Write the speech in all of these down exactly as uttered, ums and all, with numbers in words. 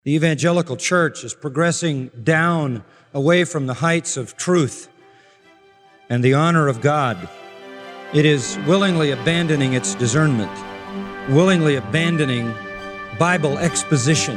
The evangelical church is progressing down away from the heights of truth and the honor of God. It is willingly abandoning its discernment, willingly abandoning Bible exposition.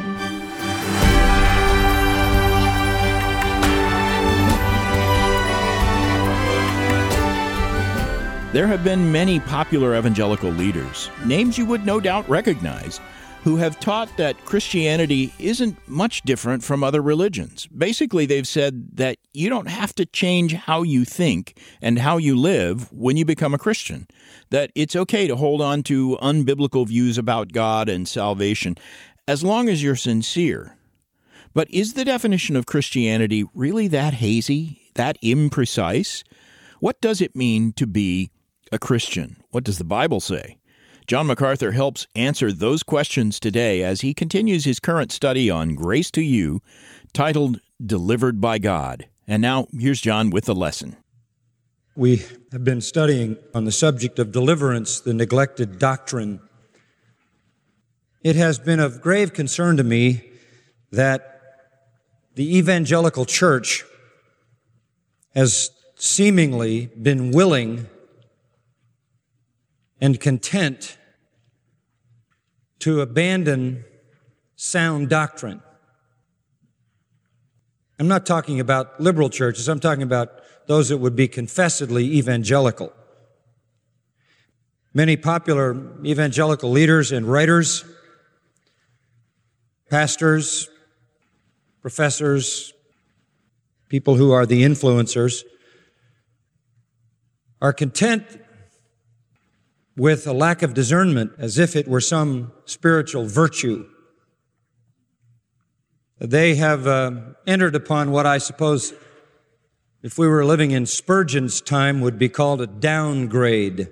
There have been many popular evangelical leaders, names you would no doubt recognize, who have taught that Christianity isn't much different from other religions. Basically, they've said that you don't have to change how you think and how you live when you become a Christian, that it's okay to hold on to unbiblical views about God and salvation as long as you're sincere. But is the definition of Christianity really that hazy, that imprecise? What does it mean to be a Christian? What does the Bible say? John MacArthur helps answer those questions today as he continues his current study on Grace to You, titled Delivered by God. And now, here's John with the lesson. We have been studying on the subject of deliverance, the neglected doctrine. It has been of grave concern to me that the evangelical church has seemingly been willing and content to abandon sound doctrine. I'm not talking about liberal churches. I'm talking about those that would be confessedly evangelical. Many popular evangelical leaders and writers, pastors, professors, people who are the influencers, are content with a lack of discernment as if it were some spiritual virtue. They have uh, entered upon what I suppose, if we were living in Spurgeon's time, would be called a downgrade.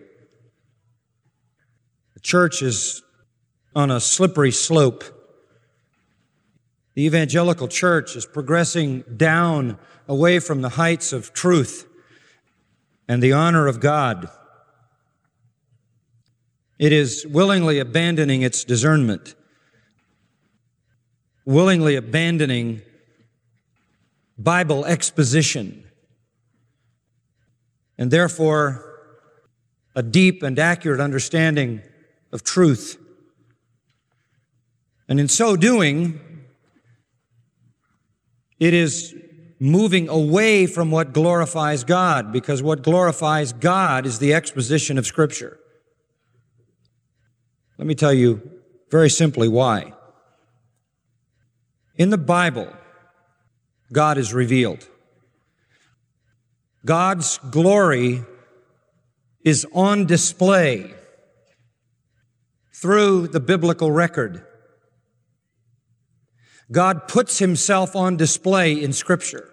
The church is on a slippery slope. The evangelical church is progressing down away from the heights of truth and the honor of God. It is willingly abandoning its discernment, willingly abandoning Bible exposition, and therefore a deep and accurate understanding of truth. And in so doing, it is moving away from what glorifies God, because what glorifies God is the exposition of Scripture. Let me tell you very simply why. In the Bible, God is revealed. God's glory is on display through the biblical record. God puts himself on display in Scripture.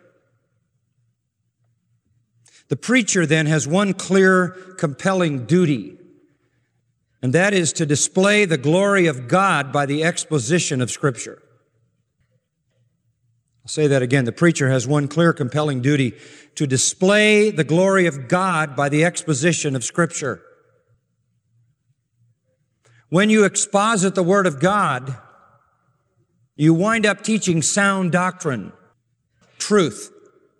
The preacher then has one clear, compelling duty, and that is to display the glory of God by the exposition of Scripture. I'll say that again. The preacher has one clear, compelling duty to display the glory of God by the exposition of Scripture. When you exposit the Word of God, you wind up teaching sound doctrine, truth.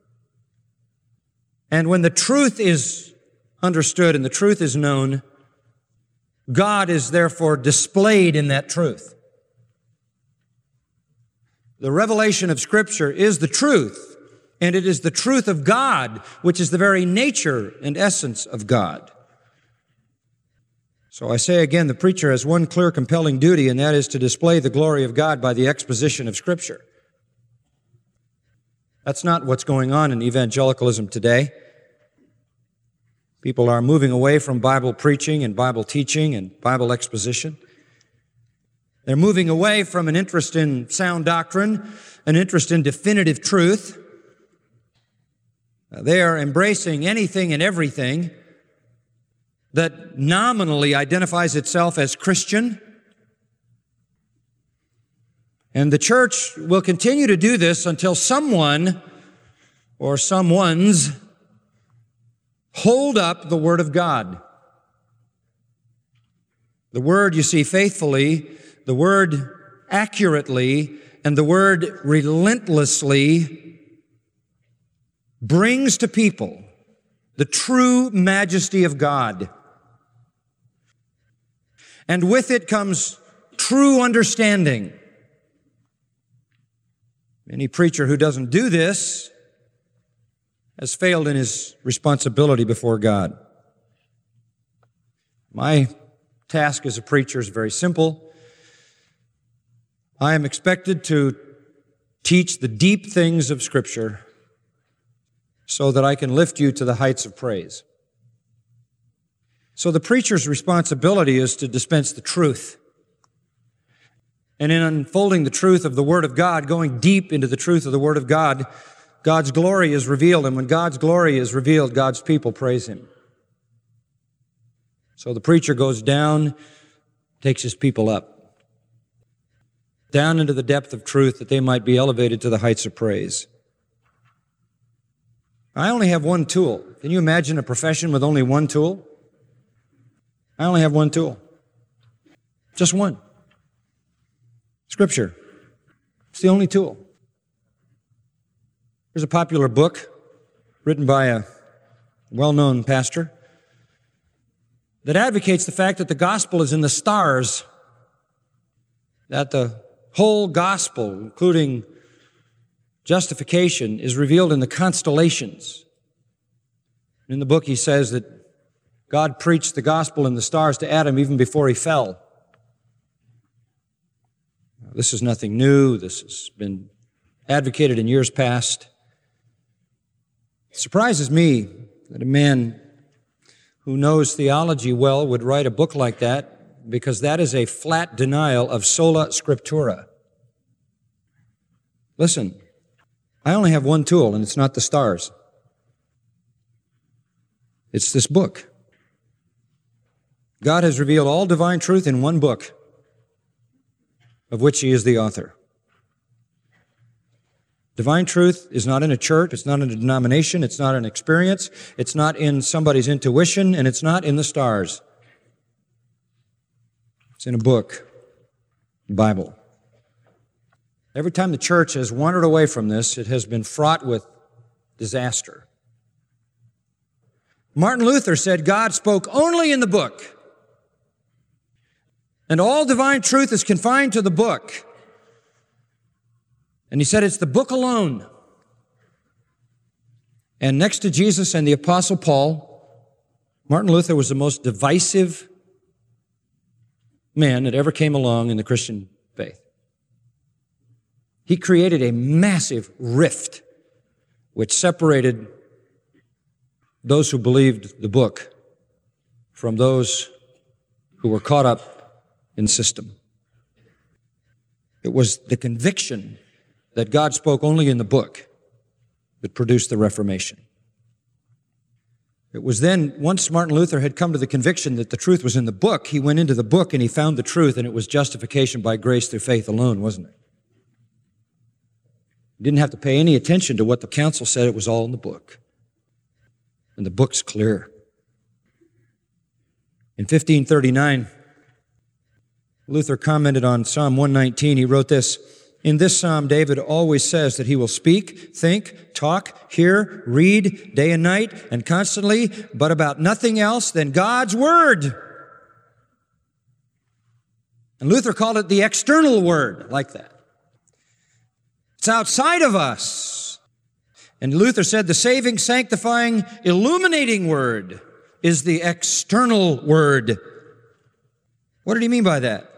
And when the truth is understood and the truth is known, God is therefore displayed in that truth. The revelation of Scripture is the truth, and it is the truth of God, which is the very nature and essence of God. So I say again, the preacher has one clear, compelling duty, and that is to display the glory of God by the exposition of Scripture. That's not what's going on in evangelicalism today. People are moving away from Bible preaching and Bible teaching and Bible exposition. They're moving away from an interest in sound doctrine, an interest in definitive truth. They are embracing anything and everything that nominally identifies itself as Christian. And the church will continue to do this until someone or someone's hold up the Word of God. The Word, you see, faithfully, the Word accurately and the word relentlessly brings to people the true majesty of God. And with it comes true understanding. Any preacher who doesn't do this has failed in his responsibility before God. My task as a preacher is very simple. I am expected to teach the deep things of Scripture so that I can lift you to the heights of praise. So the preacher's responsibility is to dispense the truth. And in unfolding the truth of the Word of God, going deep into the truth of the Word of God, God's glory is revealed. And when God's glory is revealed, God's people praise Him. So the preacher goes down, takes his people up, down into the depth of truth that they might be elevated to the heights of praise. I only have one tool. Can you imagine a profession with only one tool? I only have one tool. Just one. Scripture. It's the only tool. There's a popular book written by a well-known pastor that advocates the fact that the gospel is in the stars, that the whole gospel, including justification, is revealed in the constellations. In the book, he says that God preached the gospel in the stars to Adam even before he fell. This is nothing new. This has been advocated in years past. It surprises me that a man who knows theology well would write a book like that, because that is a flat denial of sola scriptura. Listen, I only have one tool, and it's not the stars. It's this book. God has revealed all divine truth in one book, of which He is the author. Divine truth is not in a church, it's not in a denomination, it's not an experience, it's not in somebody's intuition, and it's not in the stars. It's in a book, the Bible. Every time the church has wandered away from this, it has been fraught with disaster. Martin Luther said God spoke only in the book, and all divine truth is confined to the book. And he said it's the book alone. And next to Jesus and the Apostle Paul, Martin Luther was the most divisive man that ever came along in the Christian faith. He created a massive rift which separated those who believed the book from those who were caught up in system. It was the conviction that God spoke only in the book that produced the Reformation. It was then, once Martin Luther had come to the conviction that the truth was in the book, he went into the book and he found the truth, and it was justification by grace through faith alone, wasn't it? He didn't have to pay any attention to what the council said. It was all in the book. And the book's clear. In fifteen thirty-nine, Luther commented on Psalm one nineteen. He wrote this: in this psalm, David always says that he will speak, think, talk, hear, read day and night and constantly, but about nothing else than God's Word. And Luther called it the external Word, like that. It's outside of us. And Luther said the saving, sanctifying, illuminating Word is the external Word. What did he mean by that?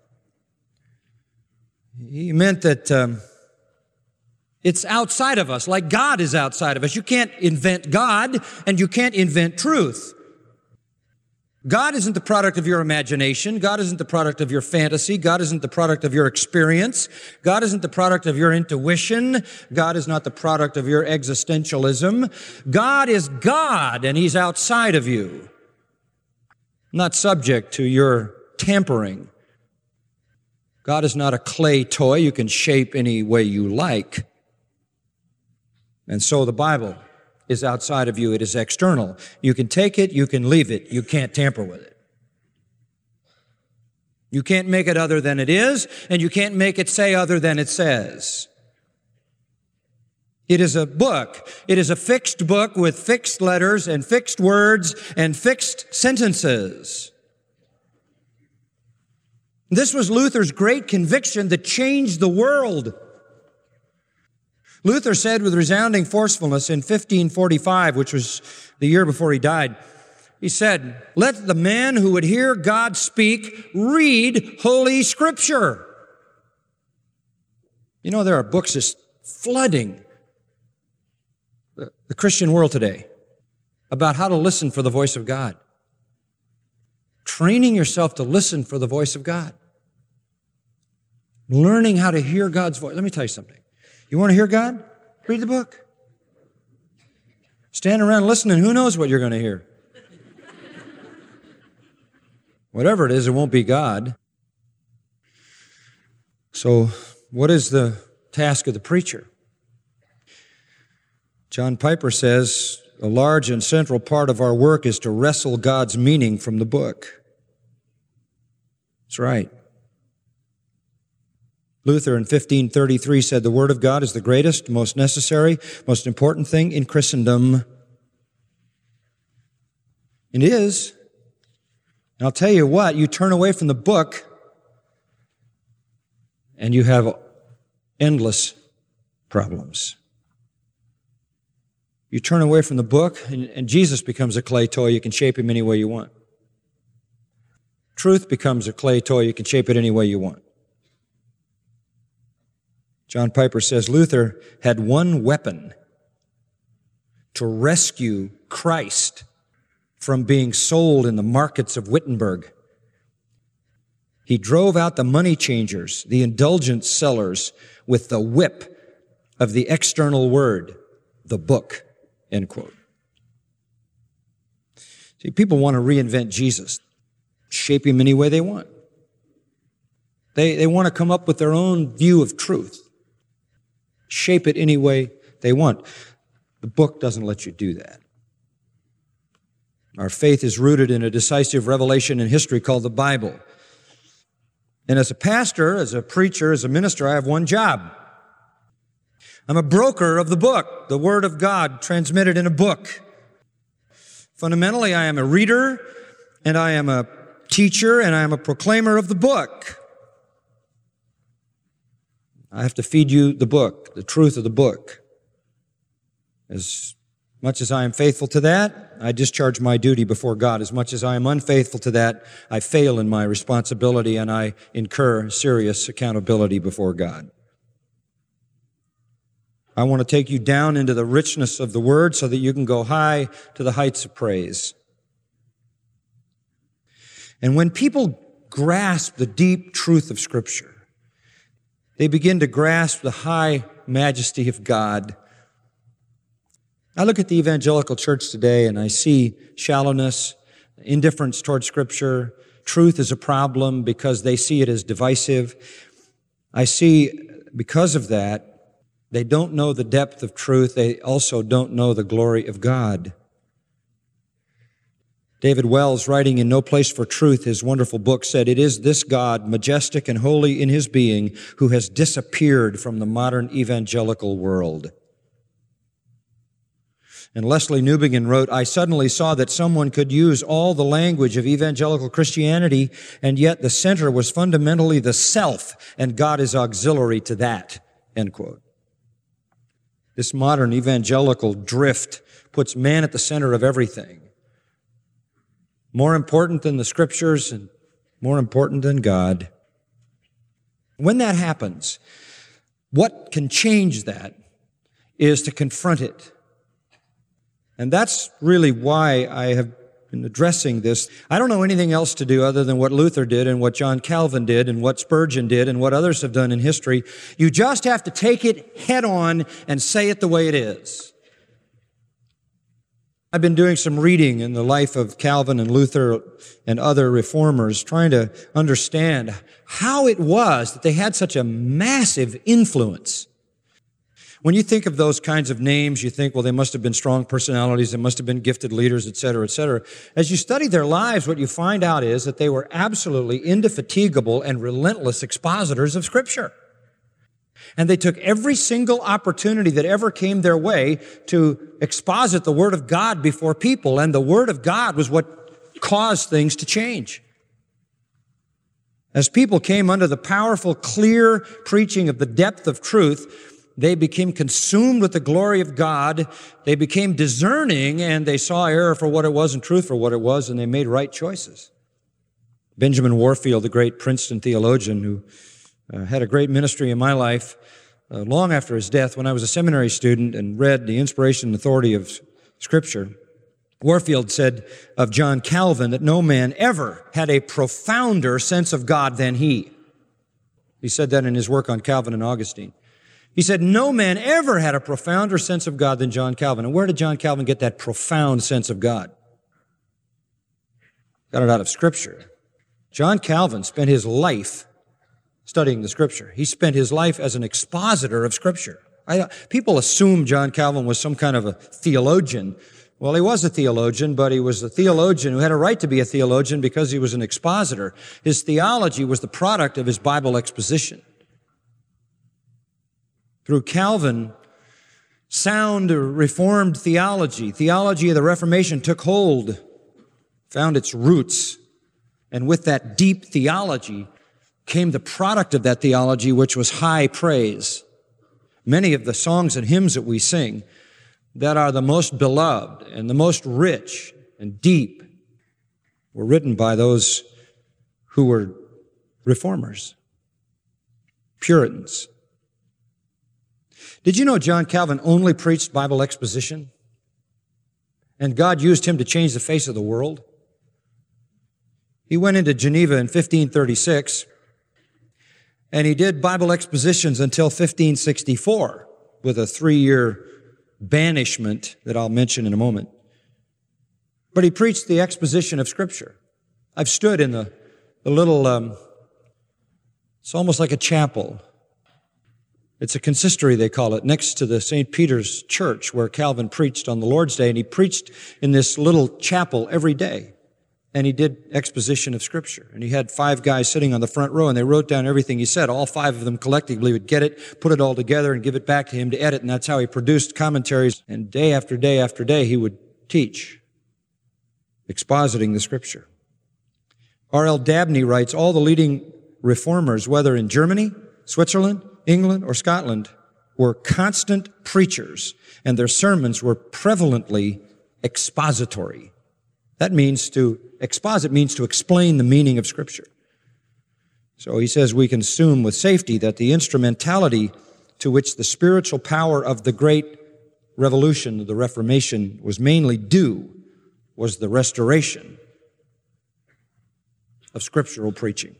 He meant that um, it's outside of us, like God is outside of us. You can't invent God, and you can't invent truth. God isn't the product of your imagination. God isn't the product of your fantasy. God isn't the product of your experience. God isn't the product of your intuition. God is not the product of your existentialism. God is God, and He's outside of you, not subject to your tampering. God is not a clay toy you can shape any way you like. And so the Bible is outside of you. It is external. You can take it, you can leave it. You can't tamper with it. You can't make it other than it is, and you can't make it say other than it says. It is a book. It is a fixed book with fixed letters and fixed words and fixed sentences. This was Luther's great conviction that changed the world. Luther said with resounding forcefulness in fifteen forty-five, which was the year before he died, he said, "Let the man who would hear God speak read Holy Scripture." You know, there are books just flooding the, the Christian world today about how to listen for the voice of God. Training yourself to listen for the voice of God. Learning how to hear God's voice. Let me tell you something. You want to hear God? Read the book. Stand around listening. Who knows what you're going to hear? Whatever it is, it won't be God. So, what is the task of the preacher? John Piper says, a large and central part of our work is to wrestle God's meaning from the book. That's right. Luther in fifteen thirty-three said, the Word of God is the greatest, most necessary, most important thing in Christendom. It is. And I'll tell you what, you turn away from the book and you have endless problems. You turn away from the book and, and Jesus becomes a clay toy. You can shape him any way you want. Truth becomes a clay toy. You can shape it any way you want. John Piper says Luther had one weapon to rescue Christ from being sold in the markets of Wittenberg. He drove out the money changers, the indulgence sellers, with the whip of the external word, the book, end quote. See, people want to reinvent Jesus, shape him any way they want. They, they want to come up with their own view of truth, shape it any way they want. The book doesn't let you do that. Our faith is rooted in a decisive revelation in history called the Bible. And as a pastor, as a preacher, as a minister, I have one job. I'm a broker of the book, the Word of God transmitted in a book. Fundamentally, I am a reader, and I am a teacher, and I am a proclaimer of the book. I have to feed you the book, the truth of the book. As much as I am faithful to that, I discharge my duty before God. As much as I am unfaithful to that, I fail in my responsibility and I incur serious accountability before God. I want to take you down into the richness of the Word so that you can go high to the heights of praise. And when people grasp the deep truth of Scripture, they begin to grasp the high majesty of God. I look at the evangelical church today and I see shallowness, indifference toward Scripture. Truth is a problem because they see it as divisive. I see, because of that, they don't know the depth of truth. They also don't know the glory of God. David Wells, writing in No Place for Truth, his wonderful book, said, "It is this God, majestic and holy in his being, who has disappeared from the modern evangelical world." And Leslie Newbigin wrote, "I suddenly saw that someone could use all the language of evangelical Christianity, and yet the center was fundamentally the self, and God is auxiliary to that," end quote. This modern evangelical drift puts man at the center of everything. More important than the Scriptures and more important than God. When that happens, what can change that is to confront it. And that's really why I have been addressing this. I don't know anything else to do other than what Luther did and what John Calvin did and what Spurgeon did and what others have done in history. You just have to take it head on and say it the way it is. I've been doing some reading in the life of Calvin and Luther and other reformers, trying to understand how it was that they had such a massive influence When you think of those kinds of names, you think, well, they must have been strong personalities, they must have been gifted leaders, et cetera, et cetera. As you study their lives, what you find out is that they were absolutely indefatigable and relentless expositors of Scripture. And they took every single opportunity that ever came their way to exposit the Word of God before people, and the Word of God was what caused things to change. As people came under the powerful, clear preaching of the depth of truth, they became consumed with the glory of God. They became discerning, and they saw error for what it was and truth for what it was, and they made right choices. Benjamin Warfield, the great Princeton theologian who uh, had a great ministry in my life, uh, long after his death, when I was a seminary student and read the inspiration and authority of Scripture, Warfield said of John Calvin that no man ever had a profounder sense of God than he. He said that in his work on Calvin and Augustine. He said, no man ever had a profounder sense of God than John Calvin. And where did John Calvin get that profound sense of God? Got it out of Scripture. John Calvin spent his life studying the Scripture. He spent his life as an expositor of Scripture. I, people assume John Calvin was some kind of a theologian. Well, he was a theologian, but he was a theologian who had a right to be a theologian because he was an expositor. His theology was the product of his Bible exposition. Through Calvin, sound Reformed theology, theology of the Reformation took hold, found its roots, and with that deep theology came the product of that theology, which was high praise. Many of the songs and hymns that we sing that are the most beloved and the most rich and deep were written by those who were reformers, Puritans. Did you know John Calvin only preached Bible exposition? And God used him to change the face of the world? He went into Geneva in fifteen thirty-six, and he did Bible expositions until fifteen sixty-four, with a three-year banishment that I'll mention in a moment. But he preached the exposition of Scripture. I've stood in the, the little, um, it's almost like a chapel. It's a consistory, they call it, next to the Saint Peter's Church where Calvin preached on the Lord's Day. And he preached in this little chapel every day. And he did exposition of Scripture. And he had five guys sitting on the front row, and they wrote down everything he said. All five of them collectively would get it, put it all together, and give it back to him to edit. And that's how he produced commentaries. And day after day after day, he would teach, expositing the Scripture. R L Dabney writes, all the leading reformers, whether in Germany, Switzerland, England, or Scotland, were constant preachers, and their sermons were prevalently expository. That means to exposit means to explain the meaning of Scripture. So he says we can assume with safety that the instrumentality to which the spiritual power of the great revolution, the Reformation, was mainly due was the restoration of scriptural preaching.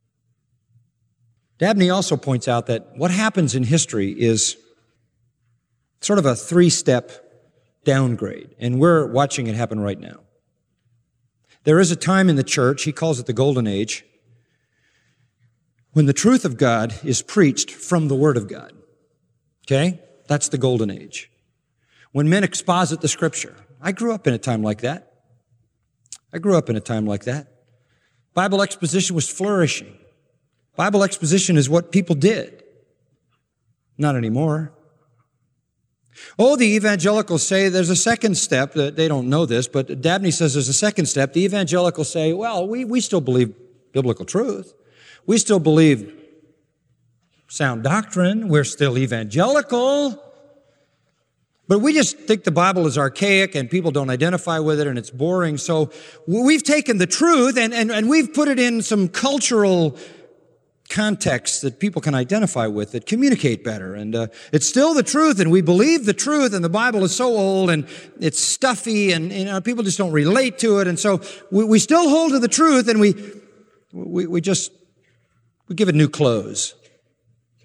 Dabney also points out that what happens in history is sort of a three-step downgrade, and we're watching it happen right now. There is a time in the church, he calls it the Golden Age, when the truth of God is preached from the Word of God. Okay? That's the Golden Age. When men exposit the Scripture. I grew up in a time like that. I grew up in a time like that. Bible exposition was flourishing. Bible exposition is what people did. Not anymore. Oh, the evangelicals say there's a second step. They don't know this, but Dabney says there's a second step. The evangelicals say, well, we, we still believe biblical truth. We still believe sound doctrine. We're still evangelical. But we just think the Bible is archaic and people don't identify with it and it's boring. So we've taken the truth and, and, and we've put it in some cultural contexts that people can identify with, that communicate better. And uh, it's still the truth, and we believe the truth, and the Bible is so old, and it's stuffy, and you know, people just don't relate to it. And so we, we still hold to the truth, and we, we, we just we give it new clothes.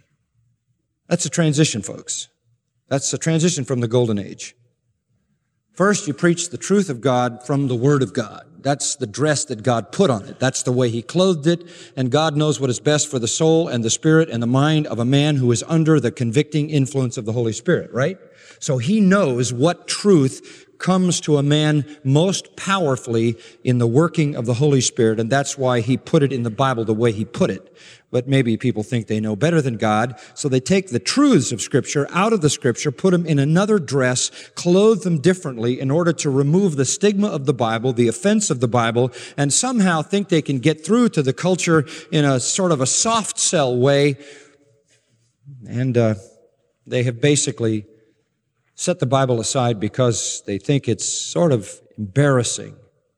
That's a transition, folks. That's a transition from the Golden Age. First, you preach the truth of God from the Word of God. That's the dress that God put on it. That's the way He clothed it. And God knows what is best for the soul and the spirit and the mind of a man who is under the convicting influence of the Holy Spirit, right? So He knows what truth comes to a man most powerfully in the working of the Holy Spirit, and that's why He put it in the Bible the way He put it. But maybe people think they know better than God, so they take the truths of Scripture out of the Scripture, put them in another dress, clothe them differently in order to remove the stigma of the Bible, the offense of the Bible, and somehow think they can get through to the culture in a sort of a soft sell way. And uh, they have basically set the Bible aside because they think it's sort of embarrassing.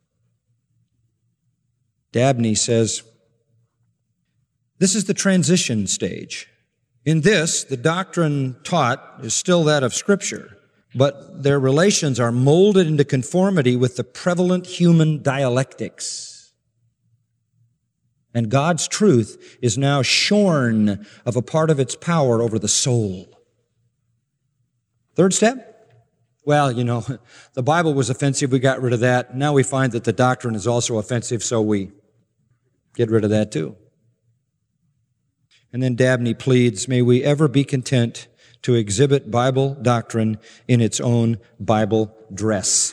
Dabney says, this is the transition stage. In this, the doctrine taught is still that of Scripture, but their relations are molded into conformity with the prevalent human dialectics. And God's truth is now shorn of a part of its power over the soul. Third step? Well, you know, the Bible was offensive. We got rid of that. Now we find that the doctrine is also offensive, so we get rid of that too. And then Dabney pleads, may we ever be content to exhibit Bible doctrine in its own Bible dress.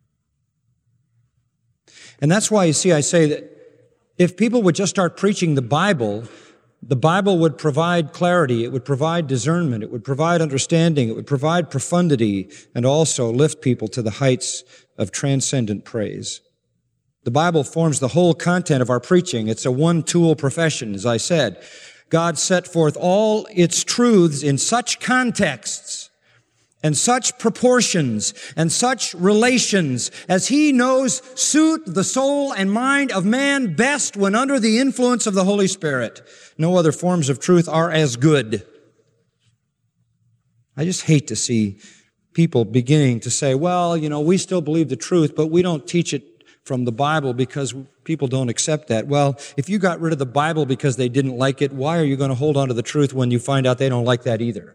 And that's why, you see, I say that if people would just start preaching the Bible, the Bible would provide clarity, it would provide discernment, it would provide understanding, it would provide profundity, and also lift people to the heights of transcendent praise. The Bible forms the whole content of our preaching. It's a one-tool profession, as I said. God set forth all its truths in such contexts and such proportions and such relations as He knows suit the soul and mind of man best when under the influence of the Holy Spirit. No other forms of truth are as good. I just hate to see people beginning to say, well, you know, we still believe the truth, but we don't teach it from the Bible because people don't accept that. Well, if you got rid of the Bible because they didn't like it, why are you going to hold on to the truth when you find out they don't like that either?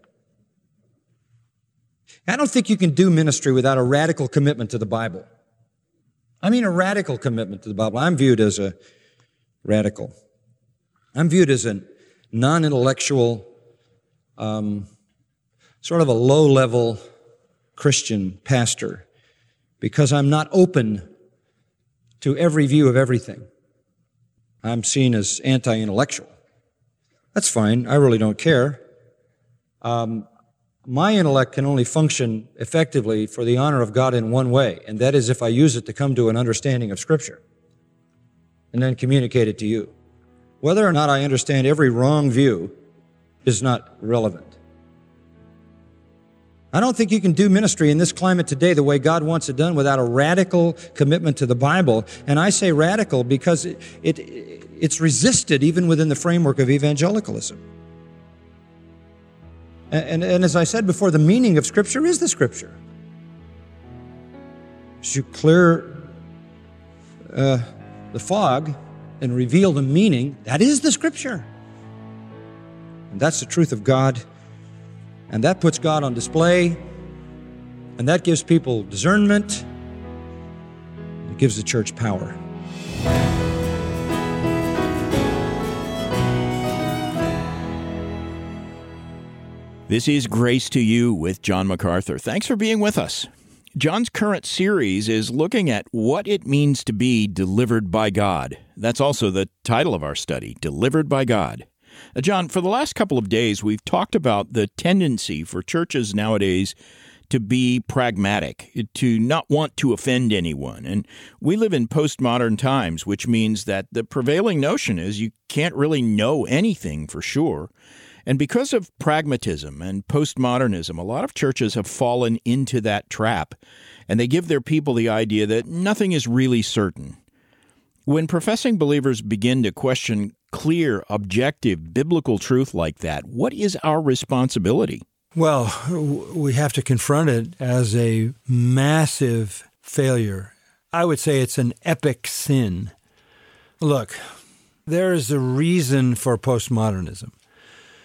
I don't think you can do ministry without a radical commitment to the Bible. I mean a radical commitment to the Bible. I'm viewed as a radical. I'm viewed as a non-intellectual, um, sort of a low-level Christian pastor because I'm not open to every view of everything. I'm seen as anti-intellectual. That's fine. I really don't care. Um, my intellect can only function effectively for the honor of God in one way, and that is if I use it to come to an understanding of Scripture and then communicate it to you. Whether or not I understand every wrong view is not relevant. I don't think you can do ministry in this climate today the way God wants it done without a radical commitment to the Bible. And I say radical because it, it it's resisted even within the framework of evangelicalism. And, and, and as I said before, the meaning of Scripture is the Scripture. As you clear uh, the fog and reveal the meaning, that is the Scripture. And that's the truth of God. And that puts God on display, and that gives people discernment. It gives the church power. This is Grace to You with John MacArthur. Thanks for being with us. John's current series is looking at what it means to be delivered by God. That's also the title of our study, Delivered by God. Uh, John, for the last couple of days, we've talked about the tendency for churches nowadays to be pragmatic, to not want to offend anyone. And we live in postmodern times, which means that the prevailing notion is you can't really know anything for sure. And because of pragmatism and postmodernism, a lot of churches have fallen into that trap, and they give their people the idea that nothing is really certain. When professing believers begin to question clear, objective, biblical truth like that, what is our responsibility? Well, we have to confront it as a massive failure. I would say it's an epic sin. Look, there is a reason for postmodernism.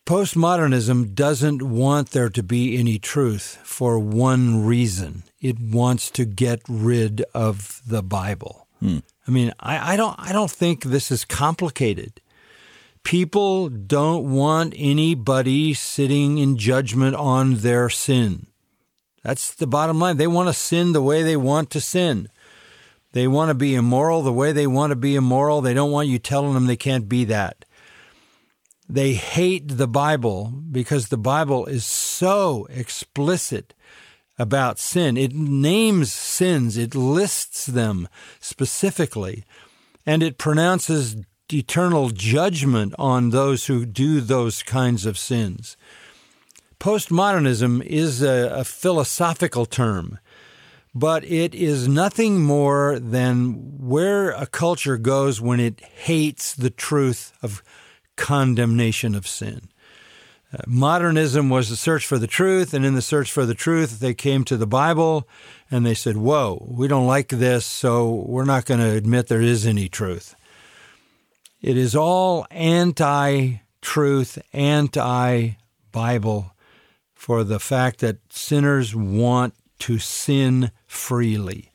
Postmodernism doesn't want there to be any truth for one reason. It wants to get rid of the Bible. Hmm. I mean, I, I don't I don't think this is complicated. People don't want anybody sitting in judgment on their sin. That's the bottom line. They want to sin the way they want to sin. They want to be immoral the way they want to be immoral. They don't want you telling them they can't be that. They hate the Bible because the Bible is so explicit about sin. It names sins. It lists them specifically. And it pronounces eternal judgment on those who do those kinds of sins. Postmodernism is a, a philosophical term, but it is nothing more than where a culture goes when it hates the truth of condemnation of sin. Uh, modernism was the search for the truth, and in the search for the truth, they came to the Bible, and they said, whoa, we don't like this, so we're not going to admit there is any truth. It is all anti-truth, anti-Bible for the fact that sinners want to sin freely.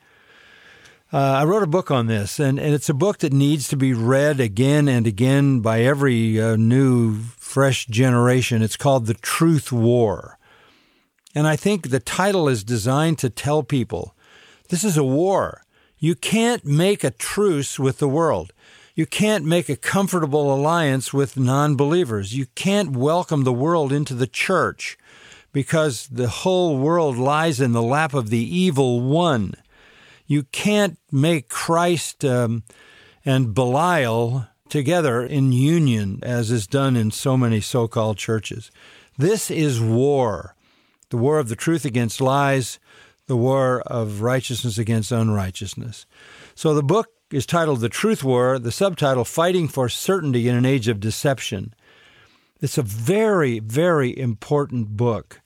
Uh, I wrote a book on this, and, and it's a book that needs to be read again and again by every uh, new, fresh generation. It's called The Truth War. And I think the title is designed to tell people, this is a war. You can't make a truce with the world. You can't make a comfortable alliance with non-believers. You can't welcome the world into the church because the whole world lies in the lap of the evil one. You can't make Christ um, and Belial together in union, as is done in so many so-called churches. This is war, the war of the truth against lies, the war of righteousness against unrighteousness. So the book is titled The Truth War, the subtitle, Fighting for Certainty in an Age of Deception. It's a very, very important book.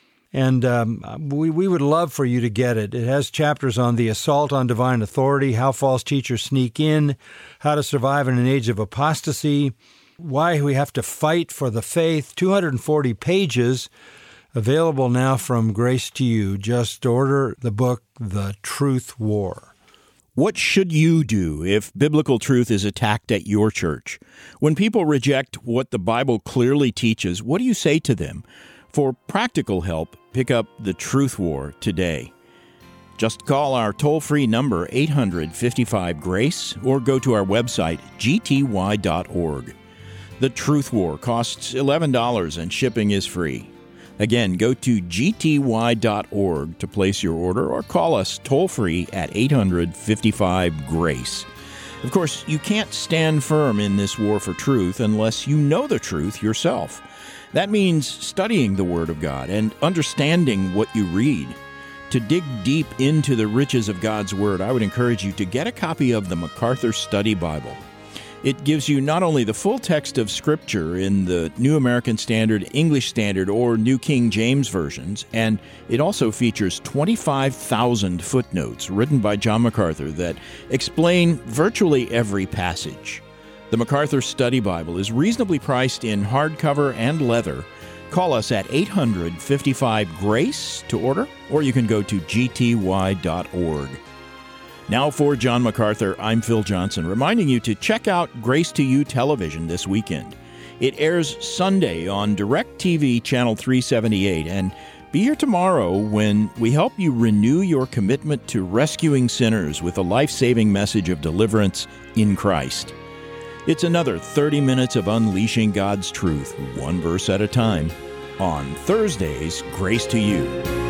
And um, we, we would love for you to get it. It has chapters on the assault on divine authority, how false teachers sneak in, how to survive in an age of apostasy, why we have to fight for the faith, two hundred forty pages, available now from Grace to You. Just order the book, The Truth War. What should you do if biblical truth is attacked at your church? When people reject what the Bible clearly teaches, what do you say to them? For practical help, pick up The Truth War today. Just call our toll-free number eight hundred, fifty-five, GRACE or go to our website, g t y dot org. The Truth War costs eleven dollars and shipping is free. Again, go to g t y dot org to place your order or call us toll-free at eight hundred, fifty-five, GRACE. Of course, you can't stand firm in this war for truth unless you know the truth yourself. That means studying the Word of God and understanding what you read. To dig deep into the riches of God's Word, I would encourage you to get a copy of the MacArthur Study Bible. It gives you not only the full text of Scripture in the New American Standard, English Standard, or New King James versions, and it also features twenty-five thousand footnotes written by John MacArthur that explain virtually every passage. The MacArthur Study Bible is reasonably priced in hardcover and leather. Call us at eight hundred, fifty-five, GRACE to order, or you can go to g t y dot org. Now for John MacArthur, I'm Phil Johnson, reminding you to check out Grace to You Television this weekend. It airs Sunday on DirecTV Channel three seventy-eight, and be here tomorrow when we help you renew your commitment to rescuing sinners with a life-saving message of deliverance in Christ. It's another thirty minutes of unleashing God's truth, one verse at a time, on Thursday's Grace to You.